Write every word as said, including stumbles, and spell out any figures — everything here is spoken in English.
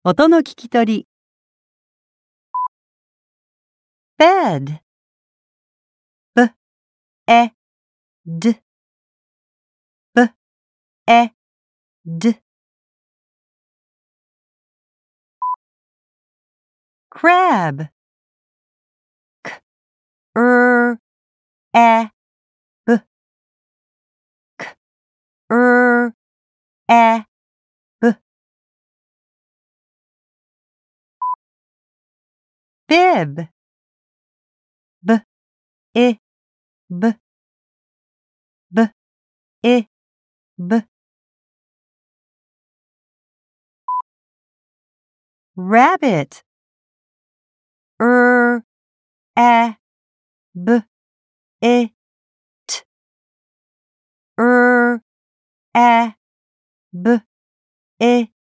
音の聞き取り。bed, b, e, d, b, e, d. crab, k, r, e, b, k, r, e, b. bib, b, I, b, b, I, b. rabbit, r, e, b, I, t, r, e, b, I,